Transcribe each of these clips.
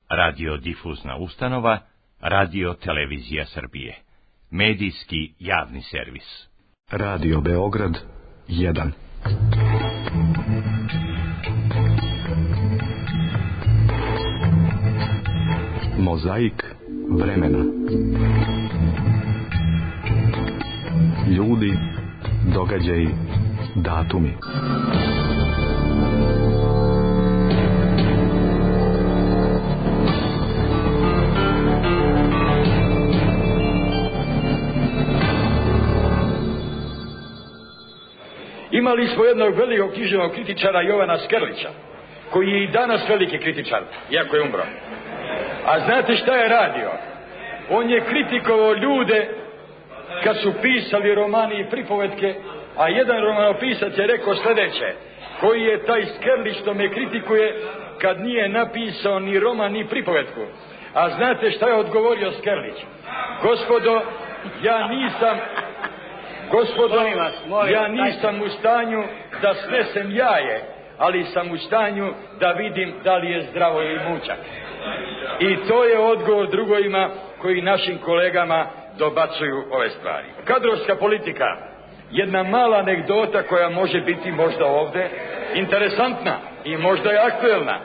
Radiodifuzna ustanova, Radio Televizija Srbije. Medijski javni servis. Radio Beograd 1. Mozaik vremena. Ljudi, događaji, datumi. Imali smo jednog velikog književnog kritičara Jovana Skerlića, koji je i danas veliki kritičar, iako je umro. A znate šta je radio? On je kritikovao ljude kad su pisali romani i pripovetke, a jedan romanopisac je rekao sljedeće: koji je taj Skerlić što me kritikuje kad nije napisao ni roman ni pripovetku? A znate šta je odgovorio Skerlić? Gospodo, ja nisam u stanju da snesem jaje, ali sam u stanju da vidim da li je zdravo ili mućak. I to je odgovor drugovima koji našim kolegama dobacuju ove stvari. Kadrovska politika, jedna mala anegdota koja može biti možda ovdje interesantna i možda je aktuelna.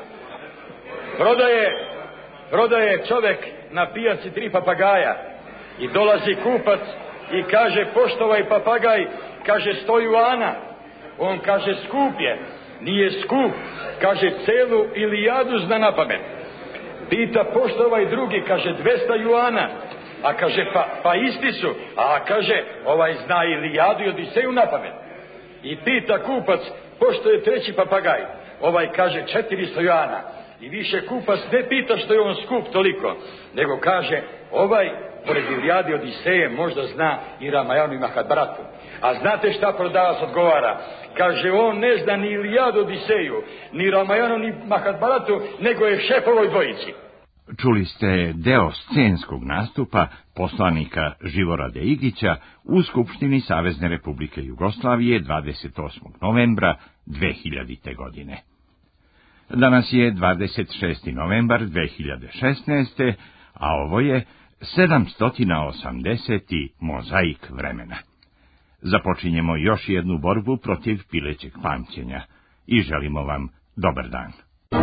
Prodaje čovjek na pijaci 3 papagaja i dolazi kupac i kaže: pošto ovaj papagaj, kaže, 100 juana. On kaže: skup je. Nije skup, kaže, celu Ilijadu zna napamet. Pita: pošto ovaj drugi, kaže, 200 juana. A kaže: pa isti su. A kaže: ovaj zna Ilijadu i Odiseju napamet. I pita kupac: pošto je treći papagaj? Ovaj kaže: 400 juana. I više kupac ne pita što je on skup toliko, nego kaže: ovaj pored Ilijade i Odiseje možda zna i Ramajanu i Mahabharatu. A znate šta prodavac odgovara? Kaže: on ne zna ni Ilijadu, Odiseju, ni Ramajanu, ni Mahabharatu, nego je šef ovoj dvojici. Čuli ste deo scenskog nastupa poslanika Živorada Igića u Skupštini Savezne Republike Jugoslavije 28. novembra 2000. godine. Danas je 26. novembar 2016. a ovo je 780. mozaik vremena. Započinjemo još jednu borbu protiv pilećeg pamćenja i želimo vam dobar dan.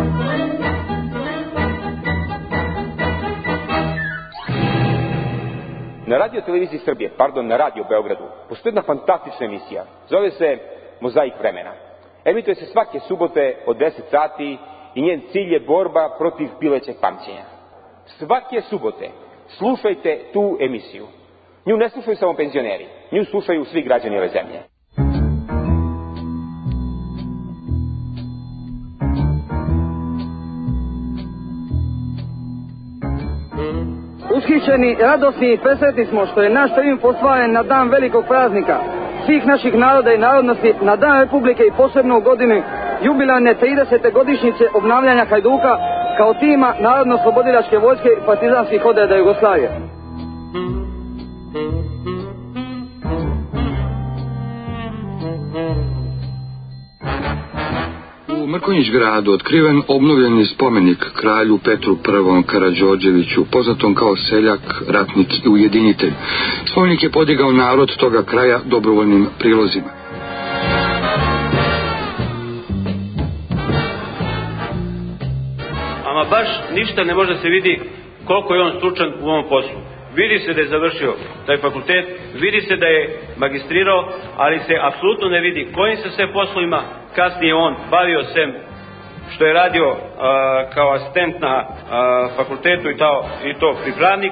Na Radio Televiziji Srbije, na Radio Beogradu, postoji jedna fantastična emisija. Zove se Mozaik vremena. Emituje se svake subote od 10 sati i njen cilj je borba protiv pilećeg pamćenja. Svake subote slušajte tu emisiju. Nju ne slušaju samo penzioneri, nju slušaju svi građani ove zemlje. Ushićeni, radosni i presretni smo što je naš termin postvaren na dan velikog praznika svih naših naroda i narodnosti, na dan Republike i posebno u godini jubilarne 30. godišnjice obnavljanja Hajduka kao tima Narodno-slobodilačke vojske i partizanskih odreda Jugoslavije. U Mrkonjić gradu otkriven obnovljeni spomenik kralju Petru I. Karađorđeviću, poznatom kao seljak, ratnik i ujedinitelj. Spomenik je podigao narod toga kraja dobrovoljnim prilozima. Ama baš ništa ne može se vidi koliko je on stručan u ovom poslu. Vidi se da je završio taj fakultet, vidi se da je magistrirao, ali se apsolutno ne vidi kojim se sve poslovima kasnije on bavio, sem što je radio kao asistent na fakultetu i to pripravnik.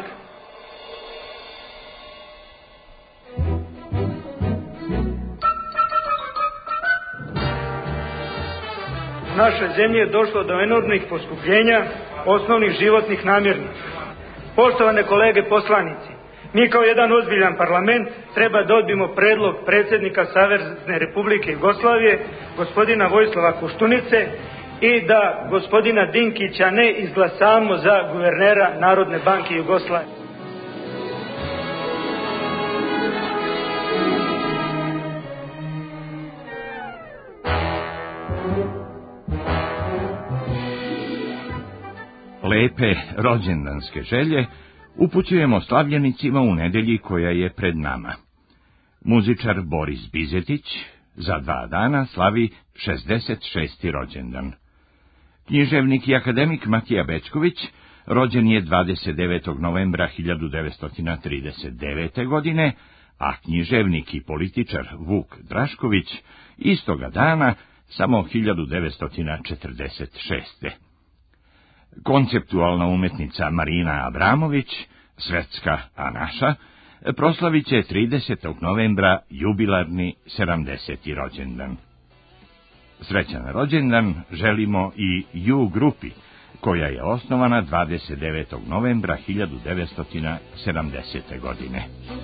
U našoj zemlji je došlo do enormnih poskupljenja osnovnih životnih namirnica. Poštovane kolege poslanici, mi kao jedan ozbiljan parlament treba da odbijemo predlog predsjednika Savezne Republike Jugoslavije, gospodina Vojislava Koštunice, i da gospodina Dinkića ne izglasamo za guvernera Narodne banke Jugoslavije. lepe rođendanske želje upućujemo slavljenicima u nedelji koja je pred nama. Muzičar Boris Bizetić za 2 dana slavi 66. rođendan. Književnik i akademik Matija Bećković rođen je 29. novembra 1939. godine, a književnik i političar Vuk Drašković istoga dana samo 1946. Konceptualna umetnica Marina Abramović, svetska Anaša, proslavit će 30. novembra jubilarni 70. rođendan. Srećan rođendan želimo i U grupi, koja je osnovana 29. novembra 1970. godine.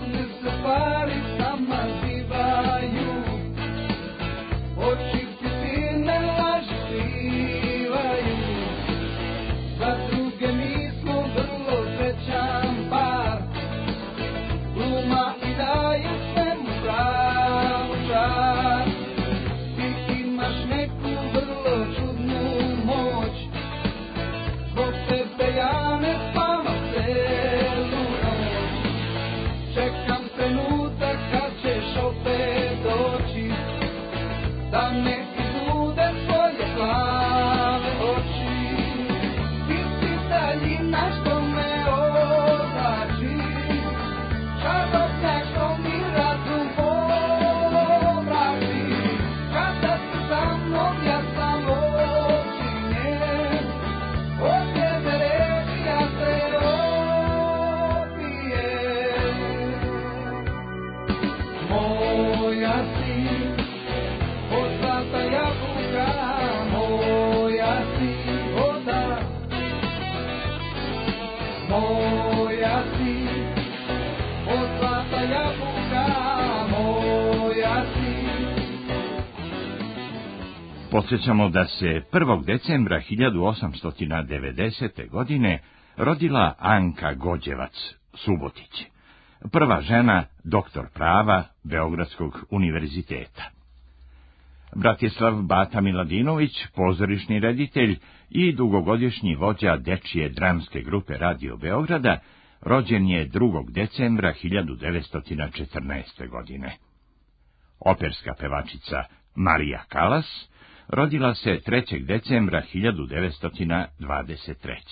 Podsjećamo da se 1. decembra 1890. godine rodila Anka Gođevac Subotić, prva žena doktor prava Beogradskog univerziteta. Bratislav Bata Miladinović, pozorišni reditelj i dugogodišnji vođa dečije dramske grupe Radio Beograda, rođen je 2. decembra 1914. godine. Operska pevačica Marija Kalas rodila se 3. decembra 1923.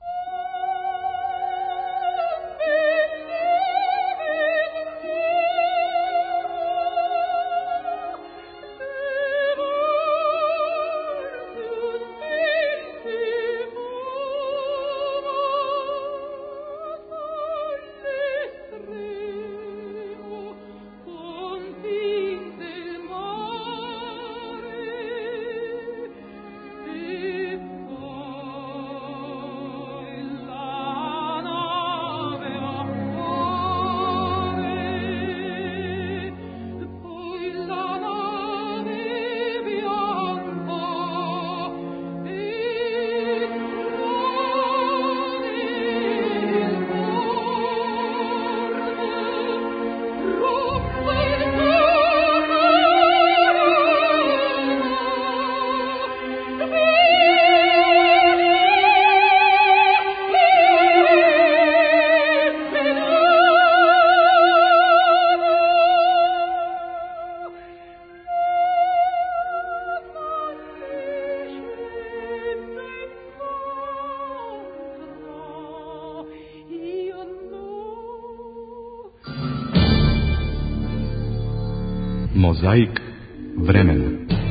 Mozaik vremena.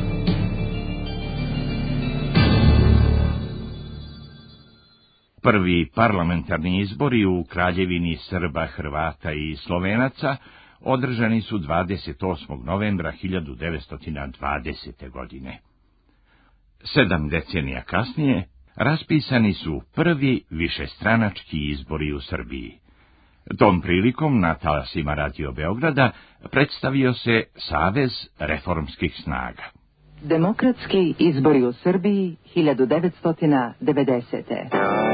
Prvi parlamentarni izbori u Kraljevini Srba, Hrvata i Slovenaca održani su 28. novembra 1920. godine. 7 decenija kasnije raspisani su prvi višestranački izbori u Srbiji. Tom prilikom na talasima Radio Beograda predstavio se Savez reformskih snaga. Demokratski izbori u Srbiji 1990.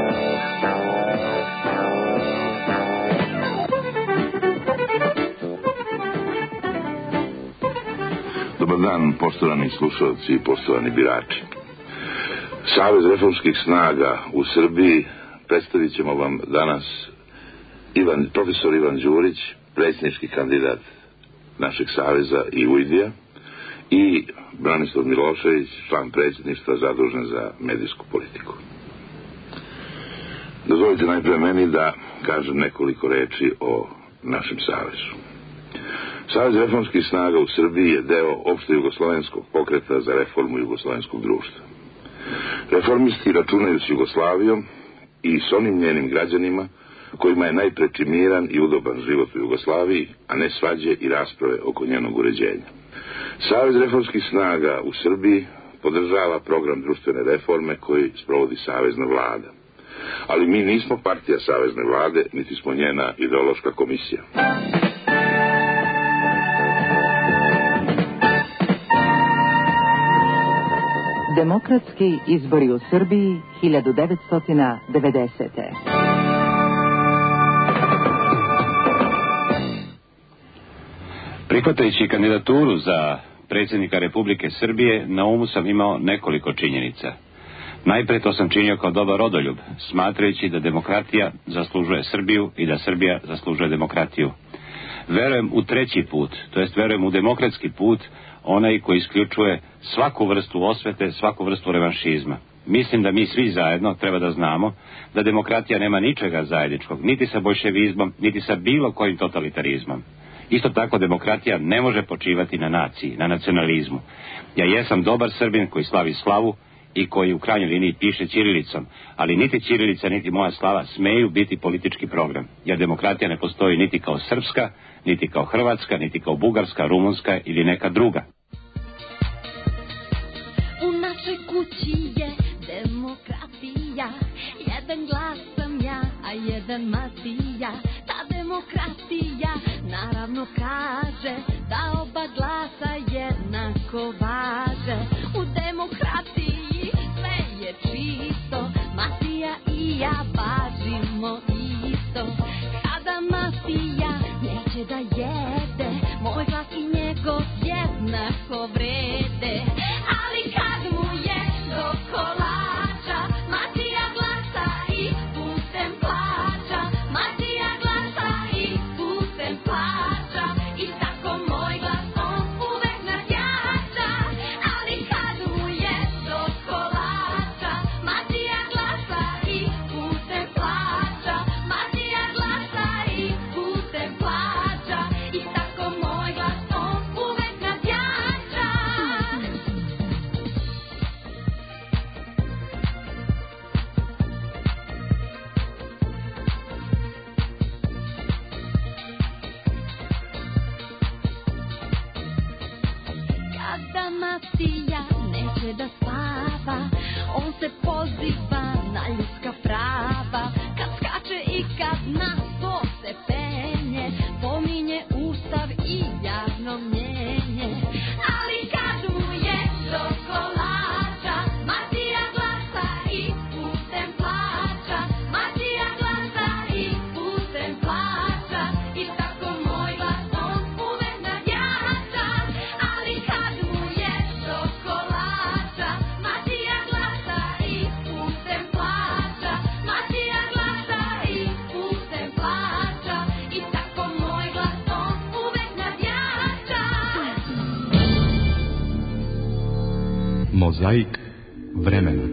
Dobar dan, poštovani slušalci i poštovani birači. Savez reformskih snaga u Srbiji predstavit ćemo vam danas profesor Ivan Đurić, predsjednički kandidat našeg saveza i UID-a, i Branislav Milošević, član predsjedništva zadužen za medijsku politiku. Dozvolite najprije meni da kažem nekoliko reči o našem savezu. Savez reformskih snaga u Srbiji je deo opšte jugoslovenskog pokreta za reformu jugoslovenskog društva. Reformisti računaju s Jugoslavijom i s onim njenim građanima kojima je najpreči miran i udoban život u Jugoslaviji, a ne svađe i rasprave oko njenog uređenja. Savez reformskih snaga u Srbiji podržava program društvene reforme koji sprovodi Savezna vlada. Ali mi nismo partija Savezne vlade, niti smo njena ideološka komisija. Demokratski izbori u Srbiji 1990. Prihvatajući kandidaturu za predsjednika Republike Srbije, na umu sam imao nekoliko činjenica. Najpre to sam činio kao dobar rodoljub, smatrajući da demokratija zaslužuje Srbiju i da Srbija zaslužuje demokratiju. Verujem u treći put, to jest verujem u demokratski put, onaj koji isključuje svaku vrstu osvete, svaku vrstu revanšizma. Mislim da mi svi zajedno treba da znamo da demokratija nema ničega zajedničkog, niti sa boljševizmom, niti sa bilo kojim totalitarizmom. Isto tako demokratija ne može počivati na naciji, na nacionalizmu. Ja jesam dobar Srbin koji slavi slavu i koji u krajnjoj liniji piše ćirilicom, ali niti ćirilica niti moja slava smeju biti politički program, jer demokratija ne postoji niti kao srpska, niti kao hrvatska, niti kao bugarska, rumunska ili neka druga. U našoj kući je demokratija, jedan glas sam ja, a jedan Matija. Ta demokratija naravno kaže da oba glasa jednako važe. U demokratiji sve je čisto, Matija i ja važimo isto. Kada Matija neće da jede, moj glas i njegov jednako vrede. Ali kad mu je do kolača, Matija glasa i putem plaća. Matija glasa i putem plaća. I tako moj glas on uvek nadjača. Ali kad mu je do kolača, Matija glasa i putem plaća. Matija glasa i putem plaća. I tako moj glas on uvek nadjača. Kada Matija neće da spava, on se poziva na ljudska prava. Kad skače i kad na to se penje, pominje Ustav i javno mnjenje. Ali kad mu je do kolača, Matija glasa i putem plaća. Matija glasa i putem plaća. I tako moj glas on uvek nadjača. Ali kad mu je do kolača, Matija glasa i putem plaća. Matija glasa i putem plaća. I tako moj glas on uvek nadjača. Mozaik vremena.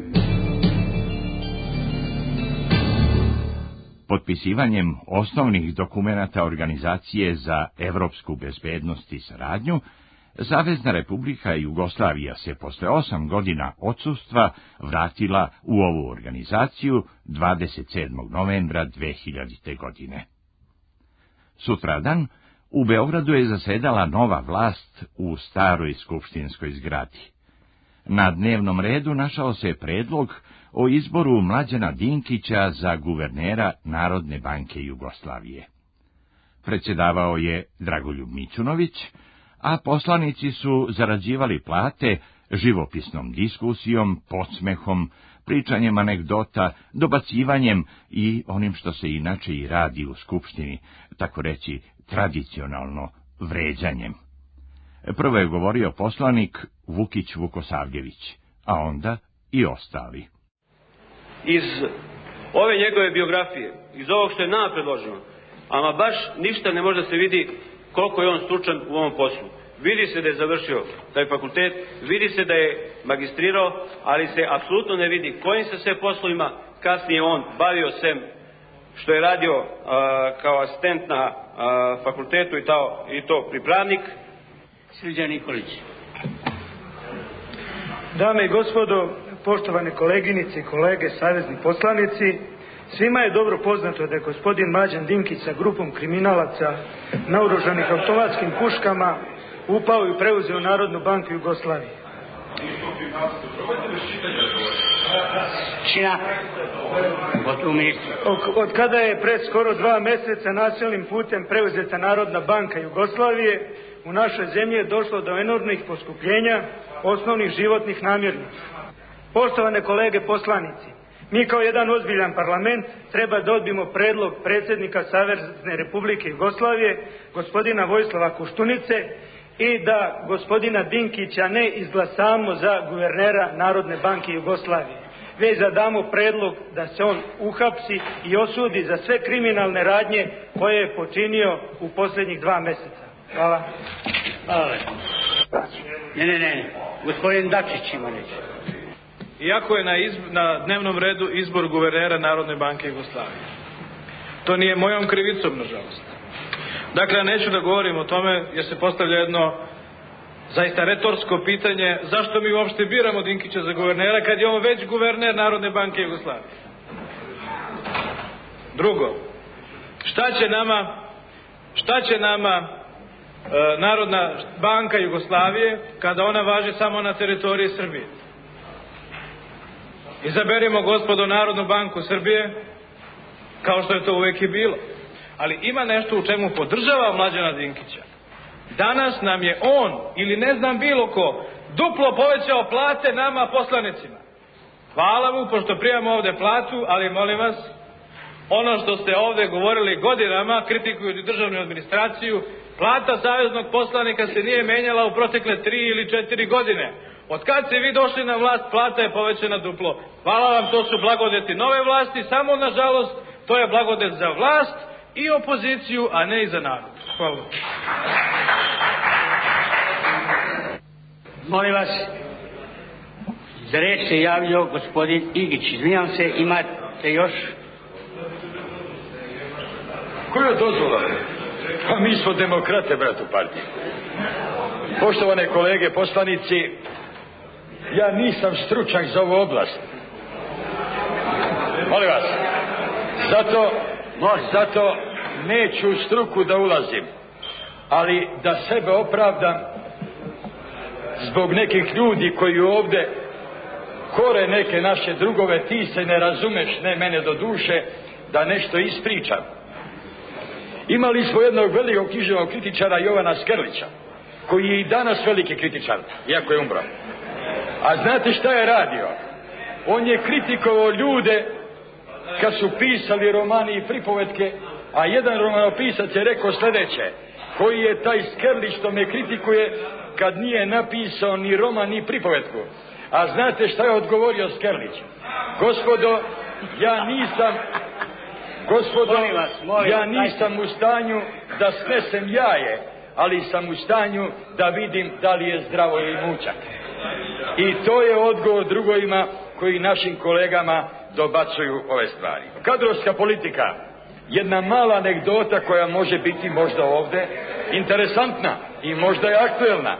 Potpisivanjem osnovnih dokumenata Organizacije za evropsku bezbednost i saradnju, Savezna Republika Jugoslavija se posle 8 godina odsustva vratila u ovu organizaciju 27. novembra 2000. godine. Sutradan u Beogradu je zasedala nova vlast u staroj skupštinskoj zgradi. Na dnevnom redu našao se predlog o izboru Mlađana Dinkića za guvernera Narodne banke Jugoslavije. Predsjedavao je Dragoljub Mićunović, a poslanici su zarađivali plate živopisnom diskusijom, podsmehom, pričanjem anegdota, dobacivanjem i onim što se inače i radi u skupštini, tako reći tradicionalno vređanjem. Prvo je govorio poslanik Vukić Vukosavljević, a onda i ostali. Iz ove njegove biografije, iz ovog što je nama predloženo, ama baš ništa ne može da se vidi koliko je on stručan u ovom poslu. Vidi se da je završio taj fakultet, vidi se da je magistrirao, ali se apsolutno ne vidi kojim se sve poslovima kasnije on bavio, sem što je radio kao asistent na fakultetu i to pripravnik. Srđan Nikolić. Dame i gospodo, poštovane koleginice i kolege, savezni poslanici, svima je dobro poznato da je gospodin Mlađan Dinkić sa grupom kriminalaca naoružanih automatskim puškama upao i preuzeo Narodnu banku Jugoslavije. Od kada je pred skoro 2 meseca nasilnim putem preuzeta Narodna banka Jugoslavije, u našoj zemlji je došlo do enormnih poskupljenja osnovnih životnih namirnica. Poštovane kolege poslanici, mi kao jedan ozbiljan parlament treba da odbijemo predlog predsjednika Savezne Republike Jugoslavije, gospodina Vojislava Koštunice, i da gospodina Dinkića ne izglasamo za guvernera Narodne banke Jugoslavije, već da damo predlog da se on uhapsi i osudi za sve kriminalne radnje koje je počinio u posljednjih 2 meseca. Hvala. Hvala. Ne. Gospodin Dačić ima reći. Iako je na dnevnom redu izbor guvernera Narodne banke Jugoslavije. To nije mojom krivicom, nažalost. Dakle, neću da govorim o tome jer se postavlja jedno zaista retorsko pitanje, zašto mi uopšte biramo Dinkića za guvernera kad je on već guverner Narodne banke Jugoslavije. Drugo, šta će nama Narodna banka Jugoslavije kada ona važi samo na teritoriji Srbije? Izaberimo, gospodo, Narodnu banku Srbije, kao što je to uvijek i bilo. Ali ima nešto u čemu podržava Mlađana Dinkića. Danas nam je on, ili ne znam bilo ko, duplo povećao plate nama poslanicima. Hvala mu, pošto primamo ovde platu, ali molim vas, ono što ste ovde govorili godinama, kritikujući državnu administraciju, plata saveznog poslanika se nije menjala u protekle 3 ili 4 godine. Od kad ste vi došli na vlast, plata je povećana duplo. Hvala vam, to su blagodeti nove vlasti, samo nažalost to je blagodet za vlast i opoziciju, a ne i za narod. Hvala. Molim vas, za reč se javljao gospodin Igić. Izvinjam se, imate još? Koja dozvola? Pa mi smo demokrate, brat, u partiji. Poštovane kolege poslanici, ja nisam stručnjak za ovu oblast. Molim vas, zato neću u struku da ulazim, ali da sebe opravdam zbog nekih ljudi koji ovde kore neke naše drugove, ti se ne razumeš, ne mene do duše, da nešto ispričam. Imali smo jednog velikog književnog kritičara, Jovana Skerlića, koji je i danas veliki kritičar, iako je umro. A znate šta je radio? On je kritikovao ljude kad su pisali romani i pripovetke, a jedan romanopisac je rekao sljedeće: koji je taj Skerlić što me kritikuje kad nije napisao ni roman ni pripovetku? A znate šta je odgovorio Skerlić? Gospodo, ja nisam u stanju da snesem jaje, ali sam u stanju da vidim da li je zdravo ili mučak. I to je odgovor drugovima koji našim kolegama dobacuju ove stvari. Kadrovska politika, jedna mala anegdota koja može biti možda ovde interesantna i možda je aktuelna.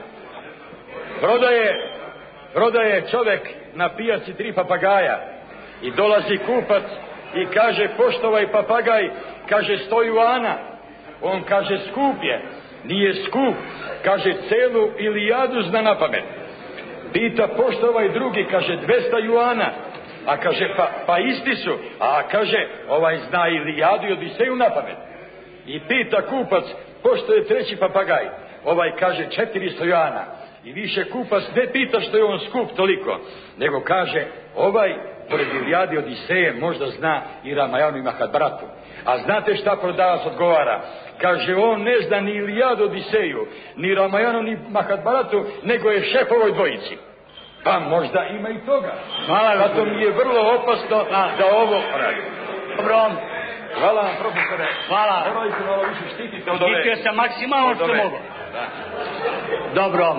Prodaje čovek na pijaci 3 papagaja i dolazi kupac i kaže: pošto ovaj papagaj, kaže, stoji u ana. On kaže: skup je. Nije skup, kaže, celu Ilijadu zna na pamet. Pita: pošto ovaj drugi, kaže, 200 juana. A kaže: pa isti su. A kaže: ovaj zna Ilijadu i Odiseju na pamet. I pita kupac: pošto je treći papagaj? Ovaj kaže: 400 juana. I više kupac ne pita što je on skup toliko, nego kaže: ovaj pored Ilijade i Odiseje možda zna i Ramajanu i Mahabharatu. A znate šta prodavac odgovara? Kaže: on ne zna ni Ilijadu, Odiseju, ni Ramajanu, ni Mahabharatu, nego je šef ovoj dvojici. Pa možda ima i toga. Zato mi je vrlo opasno da ovo radi. Dobro. Hvala vam, profesore. Hvala. Morali se malo više štititi od ove... Štitio sam maksimalno što mogu. Dobro.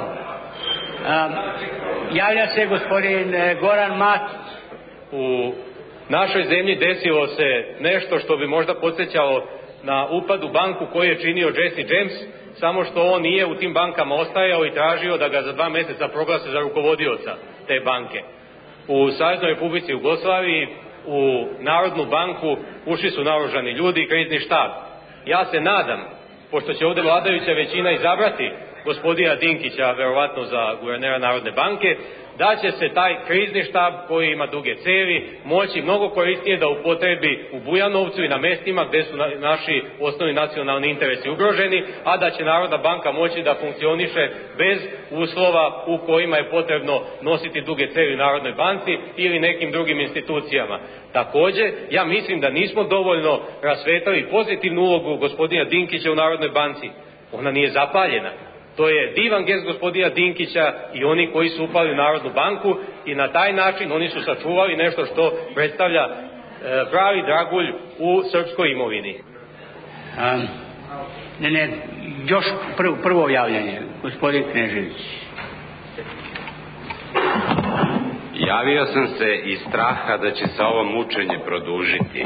Javlja se gospodin Goran Matić. U našoj zemlji desilo se nešto što bi možda podsjećalo na upad u banku koji je činio Jesse James, samo što on nije u tim bankama ostajao i tražio da ga za 2 mjeseca proglase za rukovodioca te banke. U Saveznoj Republici Jugoslaviji u Narodnu banku ušli su naoružani ljudi i krizni štab. Ja se nadam, pošto će ovdje vladajuća većina izabrati gospodina Dinkića, verovatno za guvernera Narodne banke, da će se taj krizni štab koji ima duge cevi moći mnogo korisnije da upotrebi u Bujanovcu i na mestima gdje su naši osnovni nacionalni interesi ugroženi, a da će Narodna banka moći da funkcioniše bez uslova u kojima je potrebno nositi duge cevi u Narodnoj banci ili nekim drugim institucijama. Također, ja mislim da nismo dovoljno rasvetali pozitivnu ulogu gospodina Dinkića u Narodnoj banci. Ona nije zapaljena. To je divan gest gospodina Dinkića i oni koji su upali u Narodnu banku i na taj način oni su sačuvali nešto što predstavlja pravi dragulj u srpskoj imovini. Još prvo javljanje, gospodin Knežević. Javio sam se iz straha da će se ovo mučenje produžiti.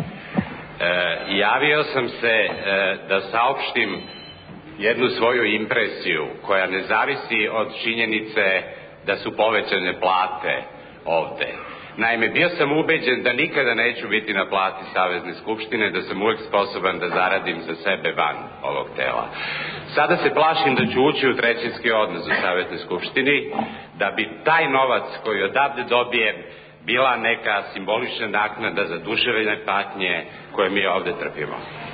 Javio sam se da saopštim jednu svoju impresiju koja ne zavisi od činjenice da su povećane plate ovde. Naime, bio sam ubeđen da nikada neću biti na plati Savezne skupštine, da sam uvijek sposoban da zaradim za sebe van ovog tela. Sada se plašim da ću ući u trećinski odnos u Saveznoj skupštini, da bi taj novac koji odavde dobijem bila neka simbolična naknada za duševne patnje koje mi ovde trpimo.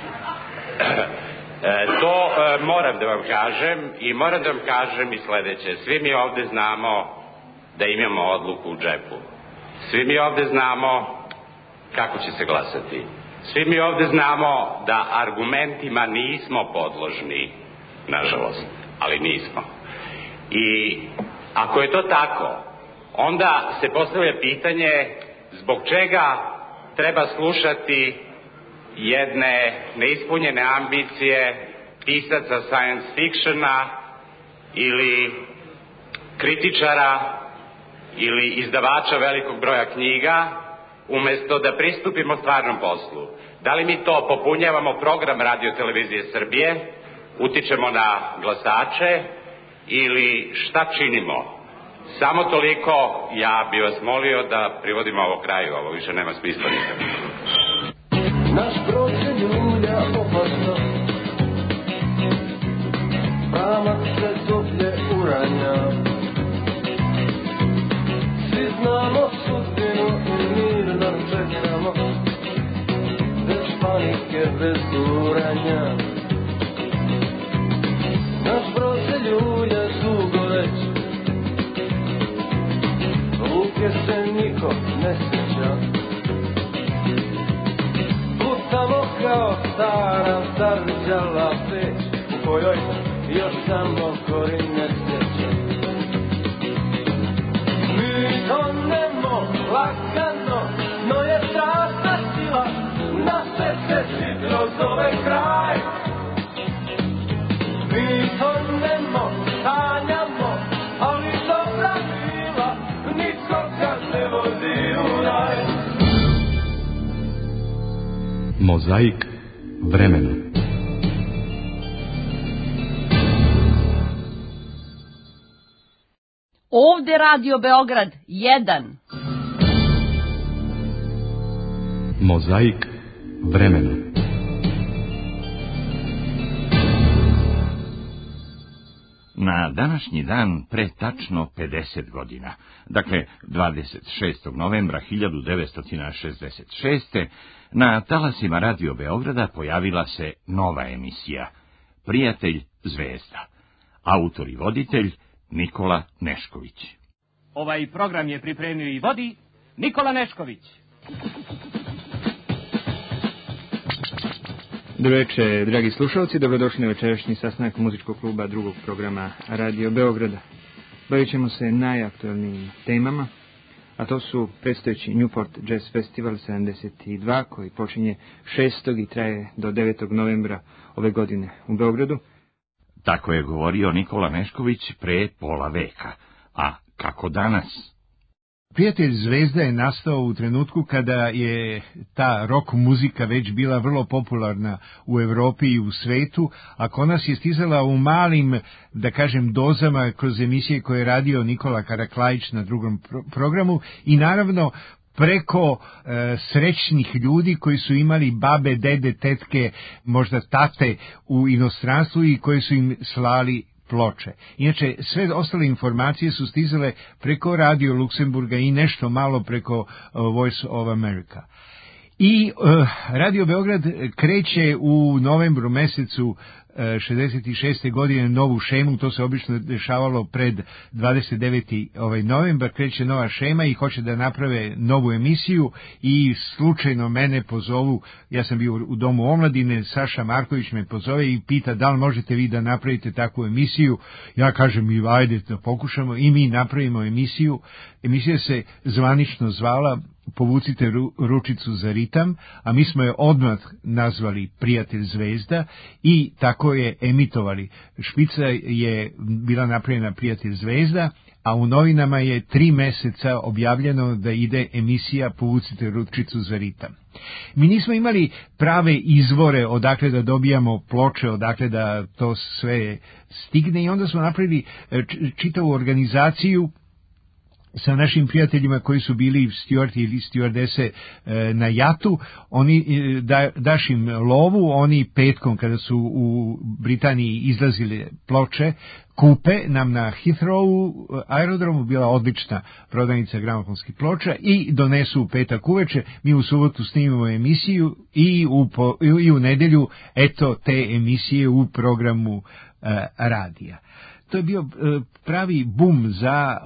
To moram da vam kažem i moram da vam kažem i sledeće. Svi mi ovde znamo da imamo odluku u džepu. Svi mi ovde znamo kako će se glasati. Svi mi ovde znamo da argumentima nismo podložni, nažalost, ali nismo. I ako je to tako, onda se postavlja pitanje zbog čega treba slušati jedne neispunjene ambicije pisaca science fictiona ili kritičara ili izdavača velikog broja knjiga umesto da pristupimo stvarnom poslu. Da li mi to popunjavamo program Radio Televizije Srbije, utičemo na glasače ili šta činimo? Samo toliko, ja bih vas molio da privodimo ovo kraju, ovo više nema smisla nikada. Naš brod se ljulja opasno, pramac se dublje uranja. Svi znamo sudbinu i mirno čekamo, bez panike, bez duranja. Naš brod se ljulja dugo već, luke se niko ne sjeća. Samo kao stara zarđala peć u kojoj još samo gori nesreće. Mi tonemo lagano, no je strašna sila, naše se živlo zove kraj. Mi tonemo, sanjamo, ali dobra mila, nikoga ne vodi u raj. Mozaik vremena. Ovde Radio Beograd 1. Mozaik vremena. Na današnji dan pre tačno 50 godina, dakle 26. novembra 1966. na talasima Radio Beograda pojavila se nova emisija Prijatelj zvezda. Autor i voditelj Nikola Nešković. Ovaj program je pripremio i vodi Nikola Nešković. Dobro večer, dragi slušalci, dobrodošli na večerašnji sastanak muzičkog kluba drugog programa Radio Beograda. Bavit ćemo se najaktualnijim temama, a to su predstojeći Newport Jazz Festival 72, koji počinje 6. i traje do 9. novembra ove godine u Beogradu. Tako je govorio Nikola Nešković pre pola veka. A kako danas? Prijatelj Zvezda je nastao u trenutku kada je ta rock muzika već bila vrlo popularna u Evropi i u svetu, a kod nas je stizala u malim, da kažem, dozama kroz emisije koje je radio Nikola Karaklajić na drugom programu i naravno preko srećnih ljudi koji su imali babe, dede, tetke, možda tate u inostranstvu i koji su im slali ploče. Inače, sve ostale informacije su stizale preko Radio Luksemburga i nešto malo preko Voice of America. I Radio Beograd kreće u novembru mesecu 66. godine novu šemu, to se obično dešavalo pred 29. novembar, kreće nova šema i hoće da naprave novu emisiju i slučajno mene pozovu, ja sam bio u Domu omladine, Saša Marković me pozove i pita da li možete vi da napravite takvu emisiju. Ja kažem i ajde da pokušamo i mi napravimo emisiju. Emisija se zvanično zvala Povucite ručicu za ritam, a mi smo je odmah nazvali Prijatelj Zvezda i tako je emitovali. Špica je bila napravljena Prijatelj Zvezda, a u novinama je 3 meseca objavljeno da ide emisija Povucite ručicu za ritam. Mi nismo imali prave izvore odakle da dobijamo ploče, odakle da to sve stigne i onda smo napravili čitavu organizaciju sa našim prijateljima koji su bili stjuardi ili stjuardese na jatu. Oni daš im lovu, oni petkom kada su u Britaniji izlazili ploče, kupe nam na Heathrowu aerodromu, bila odlična prodavnica gramofonskih ploča i donesu u petak uveče, mi u subotu snimimo emisiju i u nedelju eto te emisije u programu radija. To je bio pravi bum za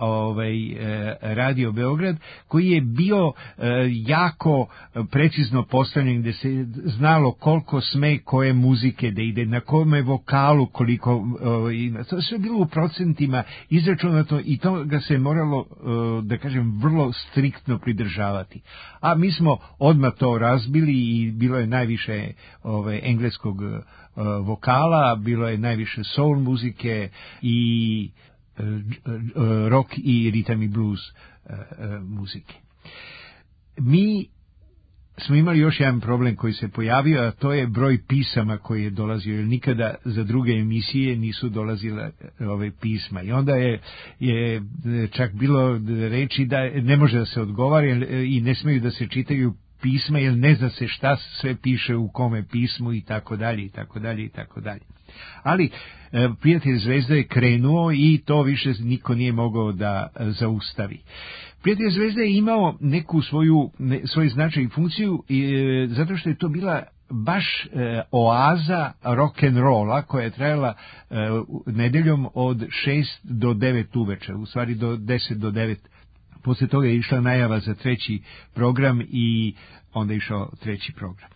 Radio Beograd, koji je bio jako precizno postavljen, gde se znalo koliko sme koje muzike da ide, na kome vokalu koliko ima. To sve bilo u procentima izračunato i to ga se moralo, da kažem, vrlo striktno pridržavati. A mi smo odmah to razbili i bilo je najviše engleskog vokala, bilo je najviše soul muzike i rock i ritam i blues muzike. Mi smo imali još jedan problem koji se pojavio, a to je broj pisama koji je dolazio, jer nikada za druge emisije nisu dolazile ove pisma. I onda je čak bilo reči da ne može da se odgovara i ne smeju da se čitaju pisma, jer ne zna se šta sve piše u kome pismu i tako dalje, i tako dalje, i tako dalje. Ali Prijatelj Zvezda je krenuo i to više niko nije mogao da zaustavi. Prijatelj Zvezda je imao neku svoj značaj i funkciju zato što je to bila baš oaza rock'n'rolla koja je trajala nedeljom od 6 do 9 uveče, u stvari do 10 do 9. Poslije toga je išla najava za 3. program i onda je išao 3. program.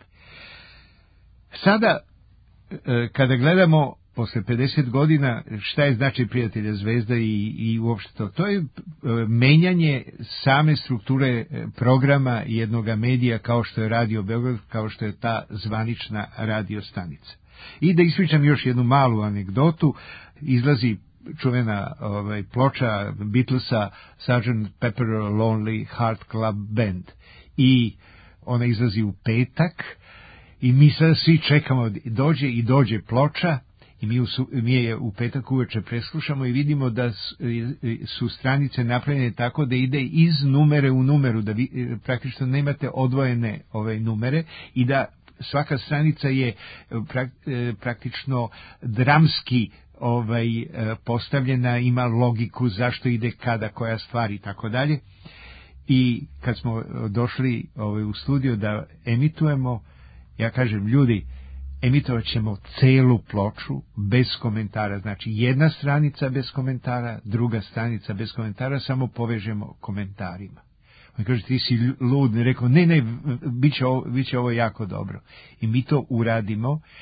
Sada, kada gledamo posle 50 godina šta je značaj Prijatelja Zvezda i uopšte to je menjanje same strukture programa jednog medija kao što je Radio Beograd, kao što je ta zvanična radio stanica. I da ispričam još jednu malu anegdotu, izlazi čuvena ploča Beatlesa Sgt. Pepper Lonely Heart Club Band i ona izlazi u petak i mi sad svi čekamo dođe ploča i mi je u petak uveče preslušamo i vidimo da su stranice napravljene tako da ide iz numere u numeru, da vi praktično nemate odvojene numere i da svaka stranica je praktično dramski postavljena, ima logiku zašto ide kada, koja stvar i tako dalje. I kad smo došli u studio da emitujemo, ja kažem, ljudi, emitovat ćemo celu ploču bez komentara, znači jedna stranica bez komentara, druga stranica bez komentara, samo povežemo komentarima. On kaže, ti si lud, rekao, ne, bit će ovo jako dobro. I mi to uradimo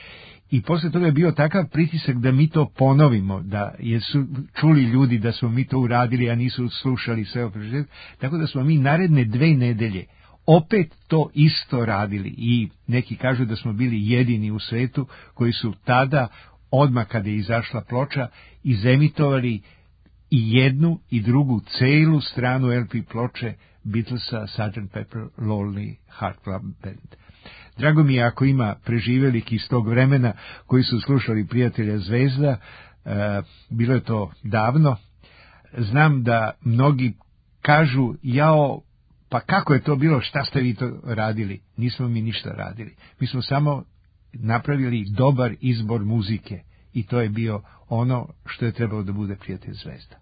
I posle toga je bio takav pritisak da mi to ponovimo, da su čuli ljudi da smo mi to uradili, a nisu slušali sve oprežet, tako da smo mi naredne 2 nedelje opet to isto radili i neki kažu da smo bili jedini u svetu koji su tada, odmah kada je izašla ploča, izemitovali i jednu i drugu celu stranu LP ploče Beatlesa, Sgt. Pepper Lonely Heart Club Band. Drago mi je ako ima preživelih iz tog vremena koji su slušali Prijatelja Zvezda, bilo je to davno. Znam da mnogi kažu, jao, pa kako je to bilo, šta ste vi to radili? Nismo mi ništa radili. Mi smo samo napravili dobar izbor muzike i to je bio ono što je trebalo da bude Prijatelj Zvezda.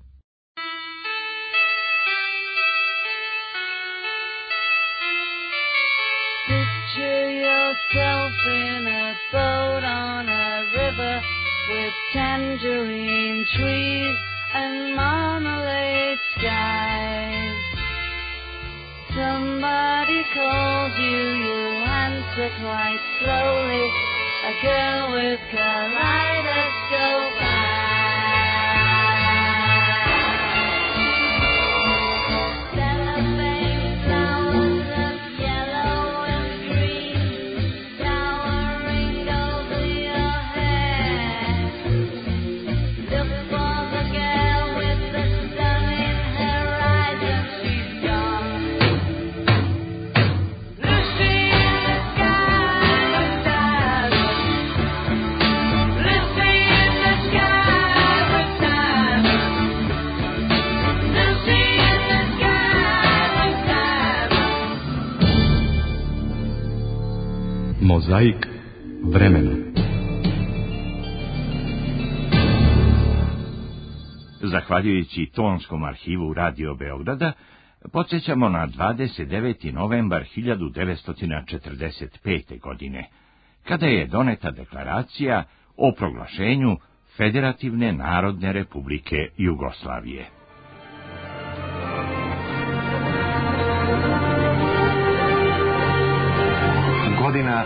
Picture yourself in a boat on a river with tangerine trees and marmalade skies. Somebody calls you, you answer quite slowly. A girl with kaleidoscope eyes. Cellophane flowers of yellow and green towering over your head. Look for the girl with the sun in her eyes and she's gone. Lucy in the sky with diamonds. Lucy in the sky with diamonds. Lucy in the sky with diamonds. Mozaik vremena. Zahvaljujući Tonskom arhivu Radio Beograda, podsjećamo na 29. novembar 1945. godine, kada je doneta deklaracija o proglašenju Federativne Narodne Republike Jugoslavije. Godina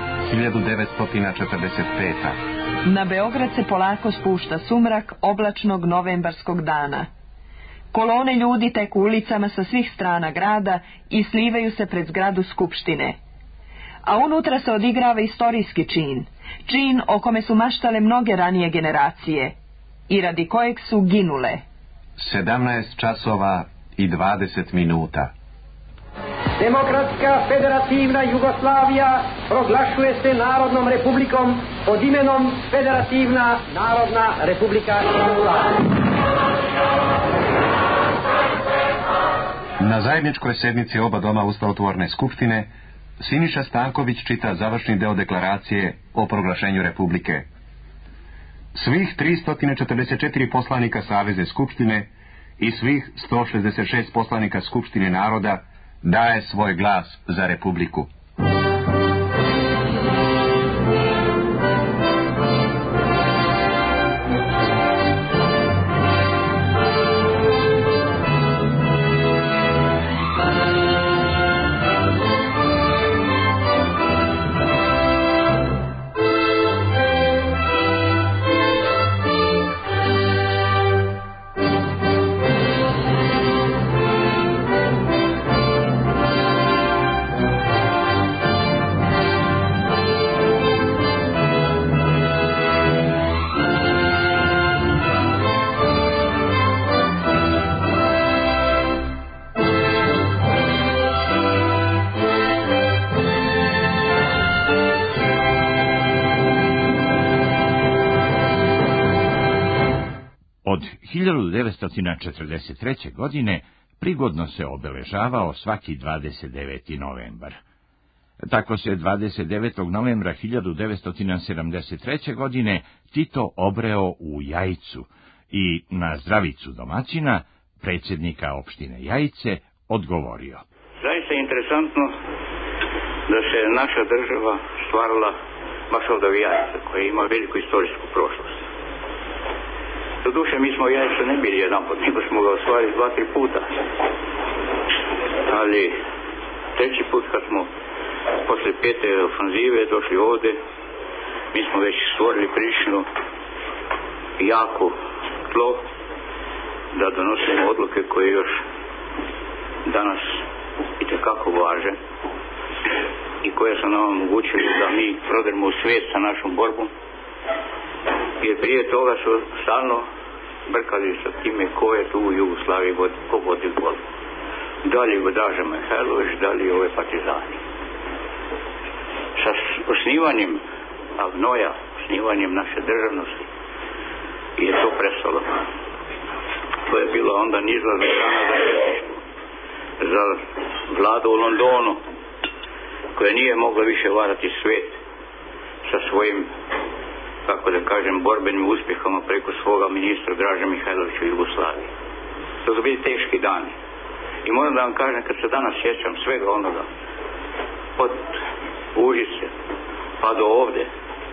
1945. Na Beograd se polako spušta sumrak oblačnog novembarskog dana. Kolone ljudi teku ulicama sa svih strana grada i slivaju se pred zgradu Skupštine. A unutra se odigrava istorijski čin, čin o kome su maštale mnoge ranije generacije i radi kojeg su ginule. 17 časova i 20 minuta. Demokratska federativna Jugoslavija proglašuje se Narodnom republikom pod imenom Federativna Narodna Republika Jugoslavija. Na zajedničkoj sednici oba doma Ustavotvorne skupštine Siniša Stanković čita završni deo deklaracije o proglašenju Republike. Svih 344 poslanika Saveze skupštine i svih 166 poslanika Skupštine naroda daje svoj glas za Republiku. Od 1943. godine prigodno se obeležavao svaki 29. novembar. Tako se 29. novembra 1973. godine Tito obreo u Jajcu i na zdravicu domaćina, predsjednika opštine Jajice, odgovorio. Zaista je interesantno da se naša država stvarala baš od Jajca, koja ima veliku istorijsku prošlost. Doduše, mi smo Jajcu ne bili jedan put, nego smo ga osvojili 2-3 puta. Ali treći put kad smo posle 5. ofanzive došli ovde, mi smo već stvorili prilično jako tlo da donosimo odluke koje još danas itekako važe i koje su nam omogućili da mi prodremo u svijet sa našom borbom, jer prije toga su stalno brkali sa time ko je tu u Jugoslaviji, ko vodi borbu. Da li je Draža Mihajlović, da li je ove partizani. Sa osnivanjem Avnoja, osnivanjem naše državnosti je to prestalo. To je bilo onda nizlazna strana za vladu u Londonu, koja nije mogla više varati svijet sa svojim, kako da kažem, borbenim uspjehama preko svoga ministra Draža Mihajlovića u Jugoslaviji. To su bili teški dani. I moram da vam kažem, kad se danas sjećam svega onoga, od Užice pa do ovde,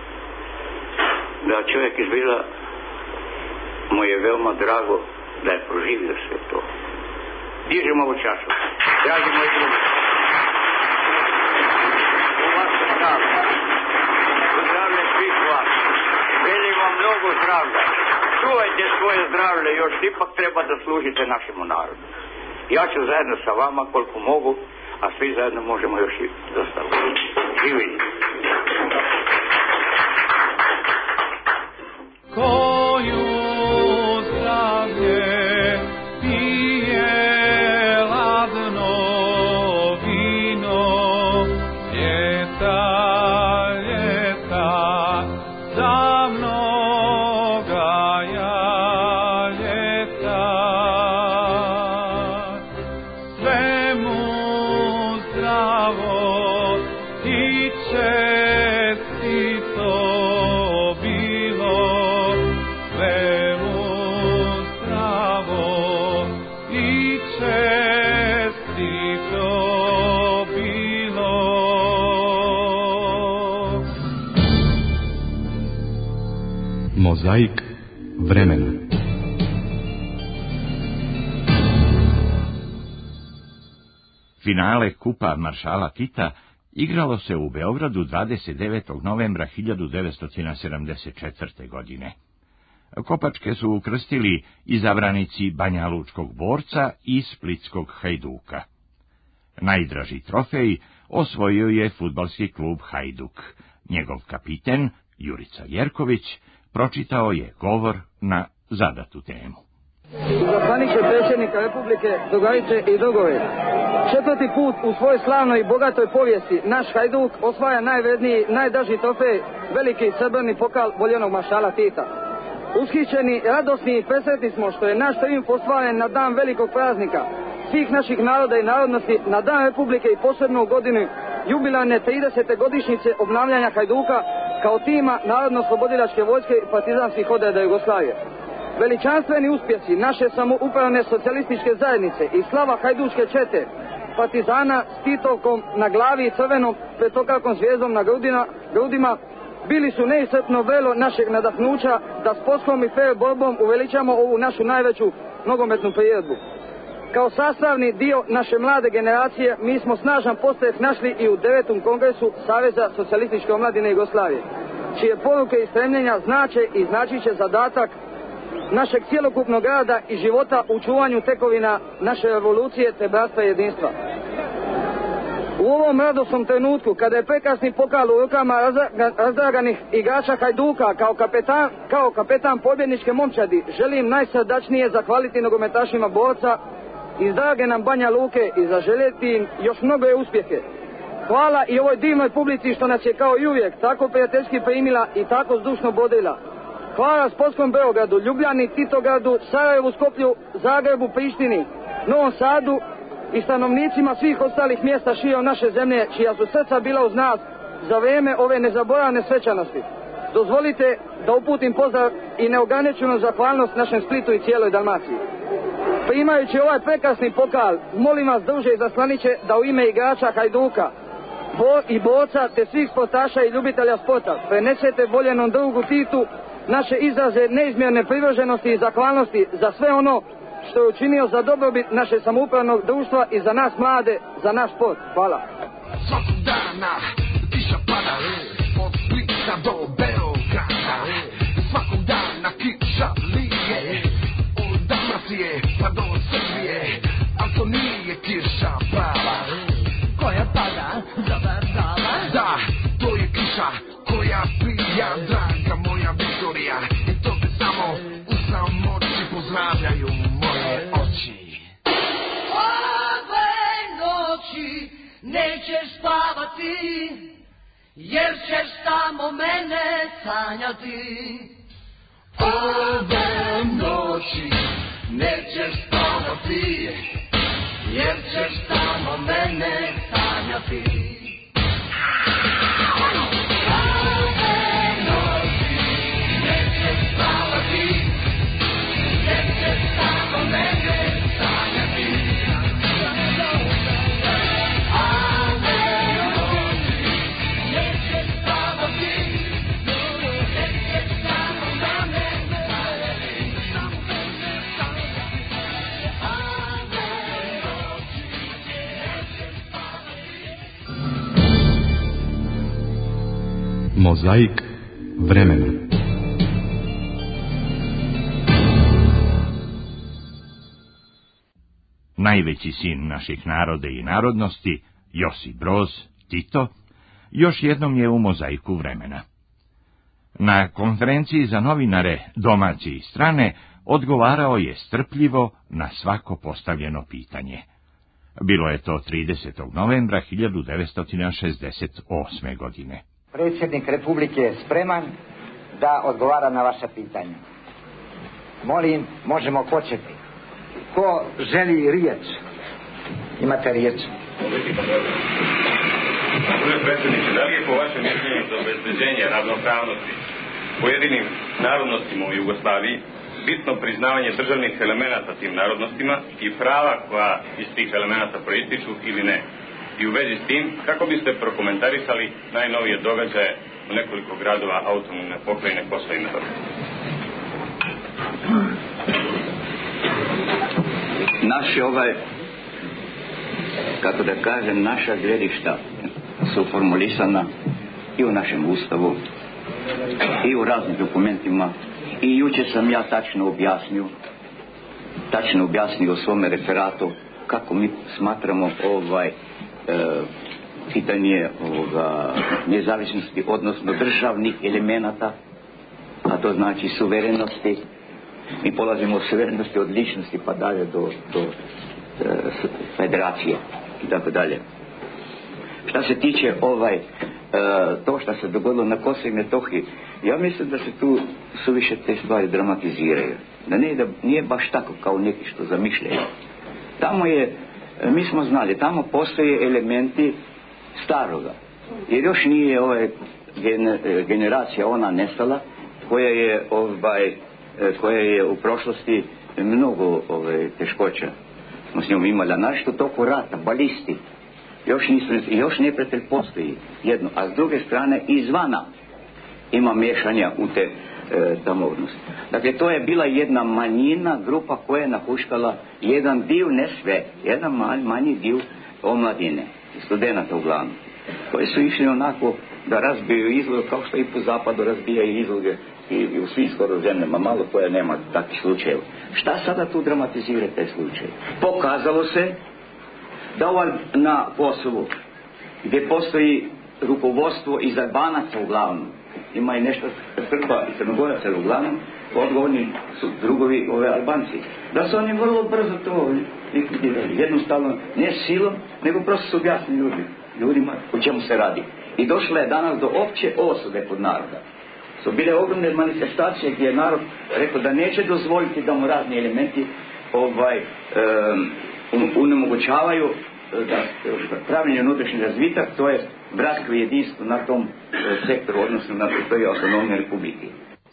da čovjek izbila mu je veoma drago da je proživio sve to. Dižemo ovu čašu. Dragi moji ljudi, u vaše zdravlje, u zdravlje svih vas, želim vam mnogo zdravlja. Čuvajte svoje zdravlje, još ipak treba da služite našemu narodu. Ja ću zajedno sa vama koliko mogu, a svi zajedno možemo još i dosta. Živjeli. Koju zdravlje pije ladno vino, ljeta, ljeta, za mnoga ja ljeta. Sve mu zdravo i čestito bilo, sve mu zdravo i čestito bilo. Mozaik vremena. Finale Kupa maršala Tita igralo se u Beogradu 29. novembra 1974. godine. Kopačke su ukrstili izabranici Banjalučkog borca i Splitskog Hajduka. Najdraži trofej osvojio je fudbalski klub Hajduk. Njegov kapiten, Jurica Jerković, pročitao je govor na zadatu temu. Izaslaniče predsjednika Republike, drugarice i drugovi, četvrti put u svojoj slavnoj i bogatoj povijesti naš Hajduk osvaja najvredniji, najdraži trofej, veliki srebrni pokal voljenog maršala Tita. Ushićeni, radosni i presretni smo što je naš trijumf ostvaren na dan velikog praznika svih naših naroda i narodnosti, na dan Republike i posebno u godini jubilarne 30. godišnjice obnavljanja Hajduka kao tima Narodno-slobodilačke vojske i partizanskih odreda Jugoslavije. Veličanstveni uspjesi naše samoupravne socijalističke zajednice i slava hajdučke čete, partizana s Titovkom na glavi i crvenom petokrakom zvijezdom na grudima, bili su neiscrpno vrelo našeg nadahnuća da s poslom i fer borbom uveličamo ovu našu najveću nogometnu priredbu. Kao sastavni dio naše mlade generacije mi smo snažan postreh našli i u 9. kongresu Saveza socijalističke omladine Jugoslavije, čije poruke i stremljenja znače i značit će zadatak našeg cjelokupnog rada i života u čuvanju tekovina naše revolucije te bratstva i jedinstva. U ovom radosnom trenutku, kada je prekrasni pokal u rukama razdraganih igrača Hajduka kao kapetan pobjedničke momčadi, želim najsrdačnije zahvaliti nogometašima borca iz drage nam Banja Luke i zaželjeti im još mnoge uspjehe. Hvala i ovoj divnoj publici što nas je kao i uvijek tako prijateljski primila i tako zdušno bodrila. Hvala Sportskom Beogradu, Ljubljani, Titogradu, Sarajevu, Skoplju, Zagrebu, Prištini, Novom Sadu i stanovnicima svih ostalih mjesta širom naše zemlje, čija su srca bila uz nas za vrijeme ove nezaboravne svečanosti. Dozvolite da uputim pozdrav i neograničenu zahvalnost našem Splitu i cijeloj Dalmaciji. Primajući ovaj prekrasni pokal, molim vas, druže izaslaniče, da u ime igrača Hajduka i borca te svih sportaša i ljubitelja sporta prenesete voljenom drugu Titu naše izraze neizmjerne privrženosti i zahvalnosti za sve ono što je učinio za dobrobit naše samoupravnog društva i za nas mlade, za naš sport. Hvala. Svakog dana kiša pada, od Splita do Beograda. Ja, draga moja Viktorija, i to te samo u samoći pozdravljaju moje oči. Ove noći nećeš spavati, jer ćeš samo mene sanjati. Ove noći nećeš spavati, jer ćeš samo mene sanjati. Mozaik vremena. Najveći sin naših naroda i narodnosti, Josip Broz Tito, još jednom je u mozaiku vremena. Na konferenciji za novinare domaće i strane odgovarao je strpljivo na svako postavljeno pitanje. Bilo je to 30. novembra 1968. godine. Predsjednik Republike je spreman da odgovara na vaša pitanja. Molim, možemo početi. Ko želi riječ? Imate riječ. Gospodine predsjedniče, da li je po vašem mišljenju za obezbeđenje ravnopravnosti pojedinim narodnostima u Jugoslaviji bitno priznavanje državnih elemenata tim narodnostima i prava koja iz tih elemenata proističu ili ne? I u vezi s tim, kako biste prokomentarisali najnovije događaje u nekoliko gradova autonomne pokrajine Kosova i Metohije? Naše kako da kažem, naša gledišta su formulisana i u našem ustavu i u raznim dokumentima i jučer sam ja tačno objasnio u svome referatu kako mi smatramo pitanje nezavisnosti, odnosno državnih elemenata, a to znači suverenosti. Mi polazimo od suverenosti, od ličnosti pa dalje do federacije i tako dalje. Šta se tiče to što se dogodilo na Kosovu i Metohiji, ja mislim da se tu suviše te stvari dramatiziraju. Da nije baš tako kao neki što zamišljaju. Tamo je, mi smo znali, tamo postoje elementi staroga. Jer još nije generacija ona nestala koja je u prošlosti mnogo teškoća smo s njom imali. A našto toliko rata, balisti, još neprijatelj postoji jedno, a s druge strane izvana ima miješanja u te tamo odnose. Dakle, to je bila jedna manjina grupa koja je nahuškala jedan dio, ne sve, jedan manji dio omladine, studenata uglavnom, koji su išli onako da razbiju izloge kao što i po zapadu razbijaju izloge i u svim skoro zemljama, malo koja nema takvih slučajeva. Šta sada tu dramatizira taj slučaj? Pokazalo se da na Kosovu, gdje postoji rukovodstvo iz Albanaca uglavnom, ima i nešto Srba i Crnogoraca uglavnom, odgovorni su drugovi Albanci, da su oni vrlo brzo to likvidirali, jednostavno ne silom, nego prosto su objasnili ljudima o čemu se radi. I došla je danas do opće osude kod naroda. Su bile ogromne manifestacije gdje je narod rekao da neće dozvoliti da mu razni elementi unemogućavaju da pravljenje unutrašnji razvitak, to je bratstvo i jedinstvo na tom sektoru, odnosno na toj autonomnoj republiki.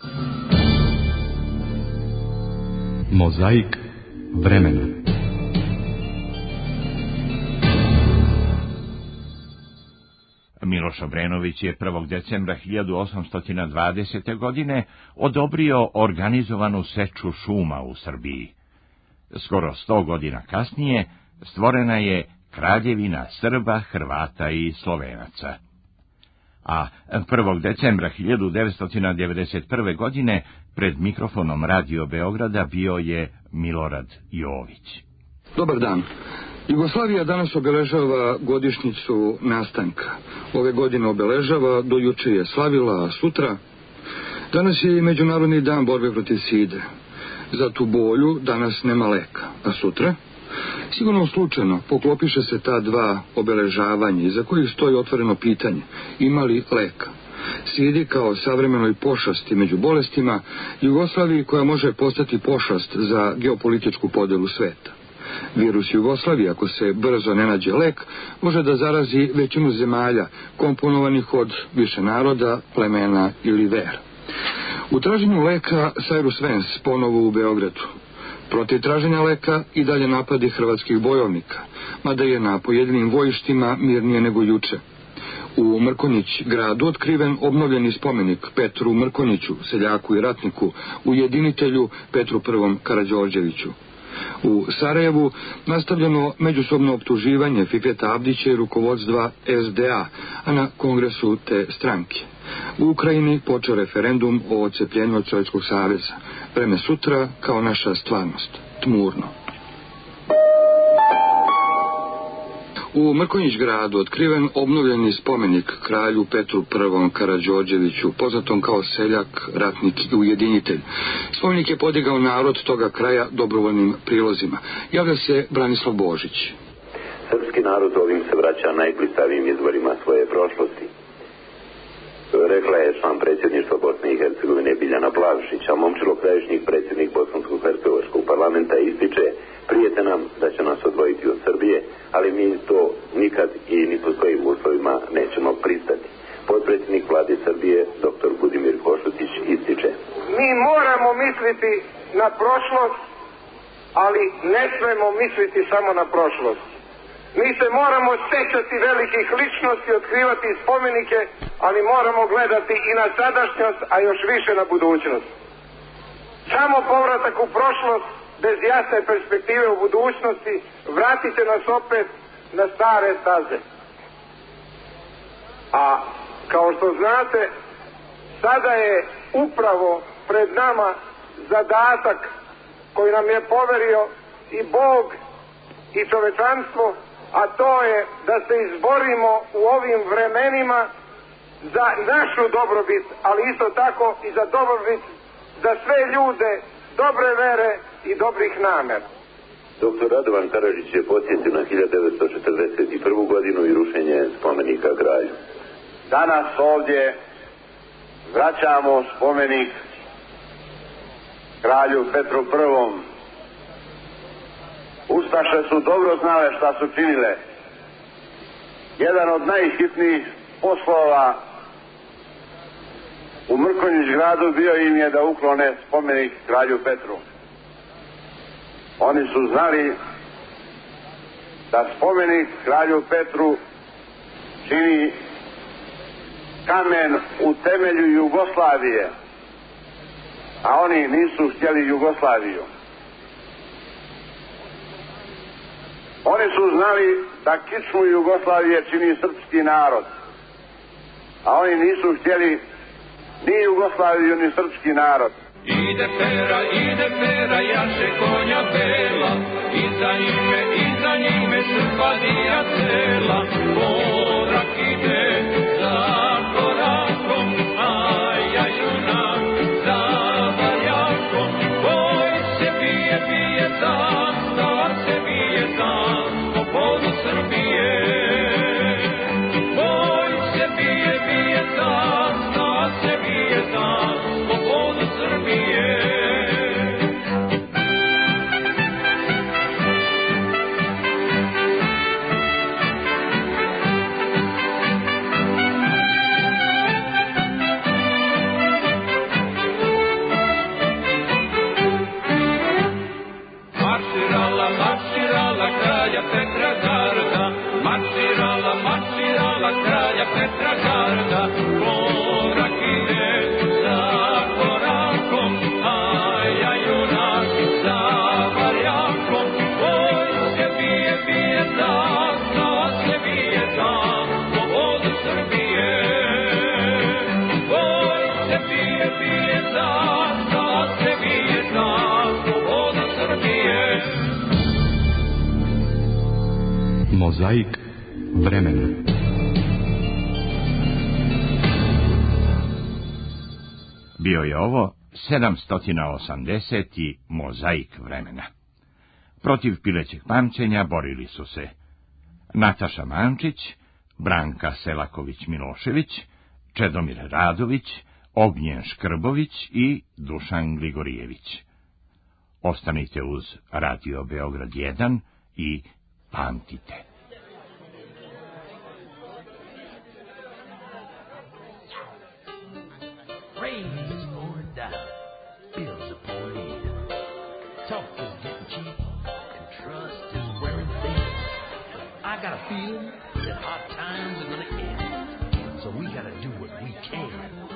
Mozaik vremena. Miloš Obrenović je 1. decembra 1820. godine odobrio organizovanu seču šuma u Srbiji. Skoro 100 godina kasnije stvorena je Kraljevina Srba, Hrvata i Slovenaca. A 1. decembra 1991. godine pred mikrofonom Radio Beograda bio je Milorad Jović. Dobar dan. Jugoslavija danas obeležava godišnjicu nastanka. Ove godine obeležava, do juče je slavila, a sutra Danas je i Međunarodni dan borbe protiv side. Za tu bolju danas nema leka, a sutra? Sigurno slučajno poklopiše se ta dva obeležavanja iza kojih stoji otvoreno pitanje: ima li leka? Sidi kao savremenoj pošasti među bolestima, Jugoslaviji koja može postati pošast za geopolitičku podelu sveta. Virus Jugoslavije, ako se brzo ne nađe lek, može da zarazi većinu zemalja, komponovanih od više naroda, plemena ili vera. U traženju leka Cyrus Vance ponovo u Beogradu. Protiv traženja leka i dalje napadi hrvatskih bojovnika, mada je na pojedinim bojištima mirnije nego juče. U Mrkonjić gradu otkriven obnovljeni spomenik Petru Mrkonjiću, seljaku i ratniku, ujedinitelju Petru I Karađorđeviću. U Sarajevu nastavljeno međusobno optuživanje Fiketa Abdića i rukovodstva SDA, a na kongresu te stranke. U Ukrajini počeo referendum o odcepljenju od Sovjetskog saveza. Vreme sutra kao naša stvarnost. Tmurno. U Mrkonjić gradu otkriven obnovljeni spomenik kralju Petru I Karađorđeviću, poznatom kao seljak, ratnik i ujedinitelj. Spomenik je podigao narod toga kraja dobrovoljnim prilozima. Javlja se Branislav Božić. Srpski narod ovim se vraća najblistavijim izvorima svoje prošlosti. Rekla je član predsjedništva Bosne i Hercegovine Biljana Plavšić, a Momčilo krajišnik predsjednik Bosansko-hercegovačkog parlamenta ističe: prijete nam da će nas odvojiti od Srbije, ali mi to nikad i ni pod kojim uslovima nećemo pristati. Potpredsjednik vlade Srbije dr. Budimir Košutić ističe: mi moramo misliti na prošlost, ali ne smemo misliti samo na prošlost. Mi se moramo sjećati velikih ličnosti, otkrivati spomenike, ali moramo gledati i na sadašnjost, a još više na budućnost. Samo povratak u prošlost bez jasne perspektive u budućnosti vratit će nas opet na stare staze. A kao što znate, sada je upravo pred nama zadatak koji nam je poverio i Bog i čovečanstvo, a to je da se izborimo u ovim vremenima za našu dobrobit, ali isto tako i za dobrobit za sve ljude dobre vere i dobrih namera. Dr. Radovan Karadžić je podsjetio na 1941. godinu i rušenje spomenika kralju. Danas ovdje vraćamo spomenik kralju Petru I. Ustaše su dobro znale šta su činile. Jedan od najhitnijih poslova u Mrkonjić gradu bio im je da uklone spomenik kralju Petru. Oni su znali da spomenik kralju Petru čini kamen u temelju Jugoslavije, a oni nisu htjeli Jugoslaviju. Oni su znali da kičmu Jugoslavije čini srpski narod, a oni nisu htjeli ni Jugoslaviju ni srpski narod. Ide pera, jaše konja bela, iza njime Srba dija cela, korak ide za korakom, a ja junak za barjakom, boj se bije zastava se bije za slobodu Srbije. Boj se bije zastava se bije za slobodu Srbije. Marširala kralja Petra garda, marširala kralja Petra garda, korak ide za korakom, a ja junak za barjakom, boj se bije zastava se bije za slobodu Srbije. Boj se bije zastava se bije za slobodu Srbije. Mozaik vremena. Bio je ovo 780. mozaik vremena. Protiv pilećeg pamćenja borili su se Nataša Mančić, Branka Selaković-Milošević, Čedomir Radović, Ognjen Škrbović i Dušan Grigorijević. Ostanite uz Radio Beograd 1 i pamtite. Rain is pouring down, bills are pouring in. Talk is getting cheap, and trust is wearing thin. I got a feeling that hard times are gonna end, so we gotta do what we can